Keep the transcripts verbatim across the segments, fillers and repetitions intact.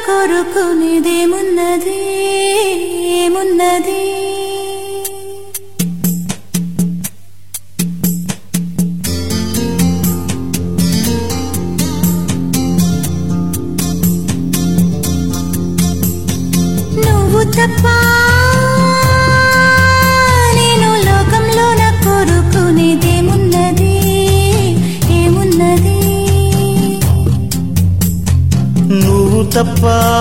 కోరుకునేదేమున్నది ఏమున్నది నువ్వు తప్ప నేను లోకంలో నా కోరుకునేదేమున్నది ఏమున్నది నువ్వు తప్ప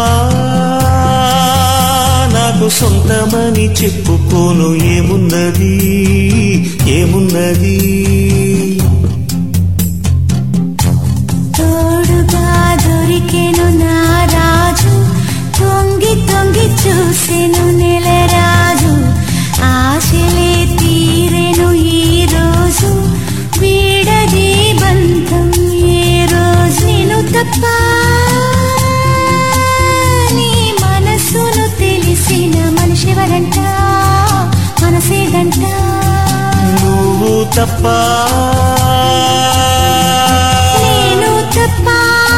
నాకు సొంతమని చెప్పుకోను ఏమున్నది ఏమున్నది తోడుగా దొరికెను నా రాజు తొంగి తొంగి చూసెను నెలరాజు ఆశలే తీరెను ఈ రోజు వీడది బంధం ఏ రోజు నేను తప్ప నీ మనసును తెలిసిన మనిషివరంట మనసేదంట నువ్వు తప్ప నేను తప్ప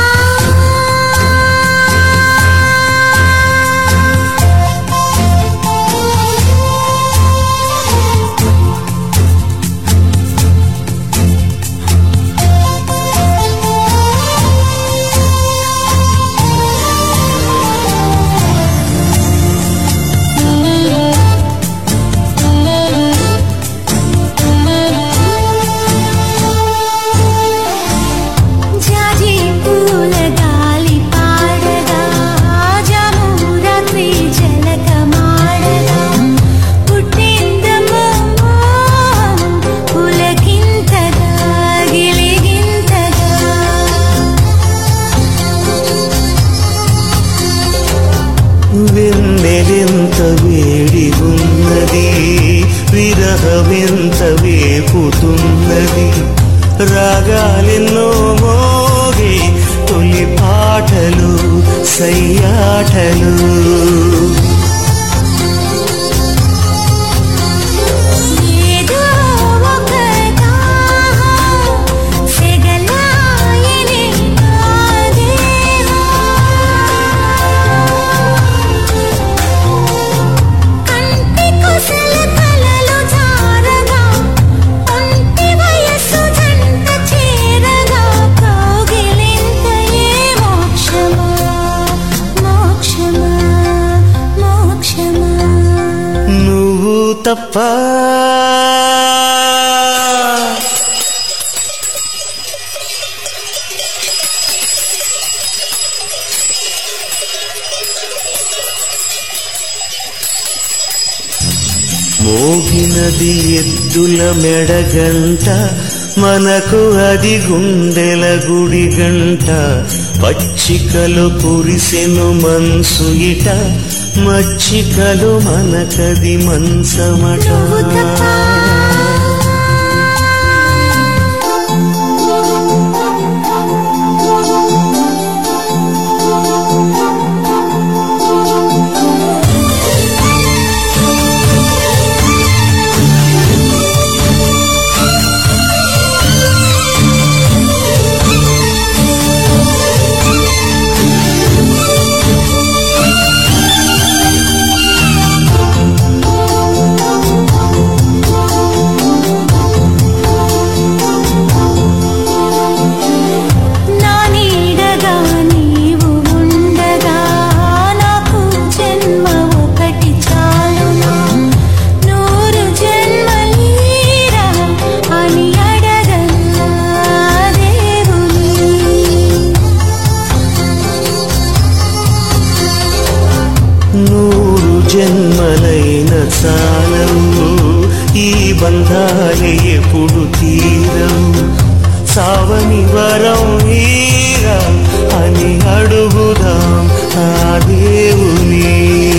వెన్నెలెంత వేడిగున్నది విరహమెంత వేపుతున్నది రాగాలెన్నో మోగే తొలి పాటలు సయ్యాటలు తప్ప మోగినది ఎద్దుల మెడగంట మనకు అది గుండెల గుడి గంట పచ్చికలు కురిసెను మనసు ఇట మచ్చికలు మనకది మంచమట నూరు జన్మలైన చాలవు ఈ బంధాలే ఎప్పుడు తీరవు సావని వరం ఈరా అని అడుగుదాం ఆ దేవుని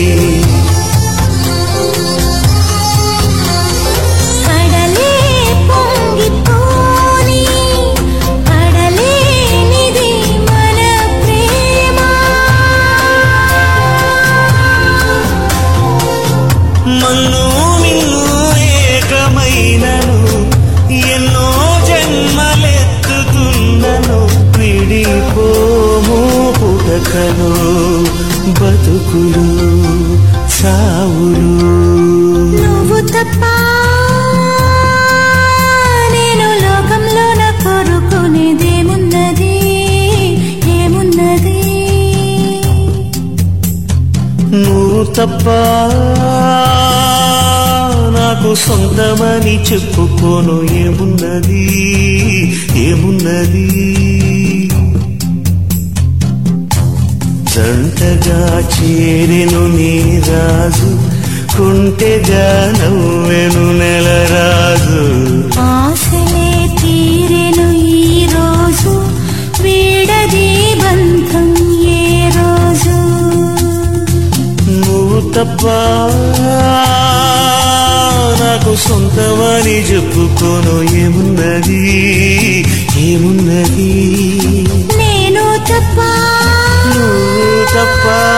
మన్ను నిన్ను ఏకమైనను ఎన్నో జన్మలెత్తుతున్నను విడిపోము బతకను బతుకులు సావులు. నువ్వు తప్ప నేను లోకంలోన కోరుకునేదేమున్నది ఏమున్నది? నువ్వు తప్ప నాకు సొంతమని చెప్పుకోను ఏమున్నది ఏమున్నది? జంటగా చేరెను నీ రాజు, కుంటెగా నవ్వెను నెలరాజు. ఆశలే తీరెను ఈ రోజు, వీడది బంధం ఏ రోజు? నువ్వు తప్ప నాకు సొంతమని చెప్పుకోను ఏమున్నది ఏమున్నది? నేను తప్ప నువ్వు తప్ప